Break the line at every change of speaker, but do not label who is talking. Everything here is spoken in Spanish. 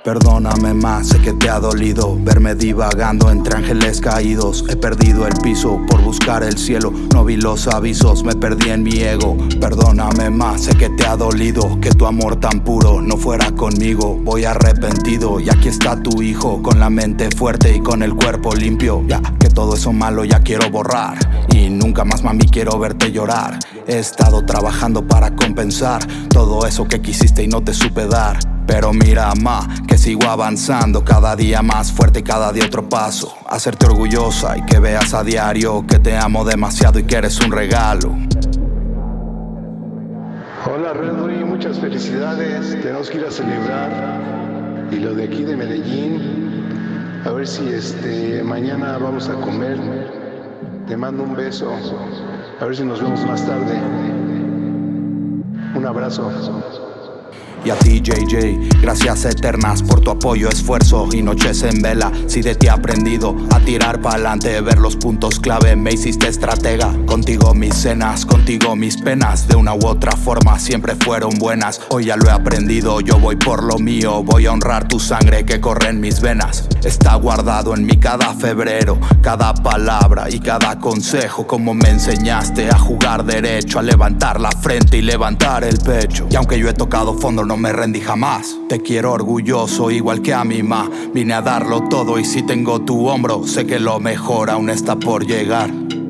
Perdóname más, sé que te ha dolido verme divagando entre ángeles caídos. He perdido el piso por buscar el cielo, no vi los avisos, me perdí en mi ego. Perdóname más, sé que te ha dolido que tu amor tan puro no fuera conmigo. Voy arrepentido y aquí está tu hijo, con la mente fuerte y con el cuerpo limpio. Ya que todo eso malo ya quiero borrar, y nunca más, mami, quiero verte llorar. He estado trabajando para compensar todo eso que quisiste y no te supe dar. Pero mira, ma, que sigo avanzando cada día más fuerte y cada día otro paso. Hacerte orgullosa y que veas a diario que te amo demasiado y que eres un regalo.
Hola Redway, muchas felicidades, tenemos que ir a celebrar. Y lo de aquí de Medellín, a ver si mañana vamos a comer. Te mando un beso, a ver si nos vemos más tarde. Un abrazo.
Y a ti, JJ, gracias eternas por tu apoyo, esfuerzo y noches en vela. Si de ti he aprendido a tirar pa'lante, ver los puntos clave, me hiciste estratega. Contigo mis cenas, contigo mis penas, de una u otra forma siempre fueron buenas. Hoy ya lo he aprendido, yo voy por lo mío, voy a honrar tu sangre que corre en mis venas. Está guardado en mí cada febrero, cada palabra y cada consejo, como me enseñaste a jugar derecho, a levantar la frente y levantar el pecho. Y aunque yo he tocado fondo, no me rendí jamás. Te quiero orgulloso igual que a mi ma. Vine a darlo todo y si tengo tu hombro, sé que lo mejor aún está por llegar.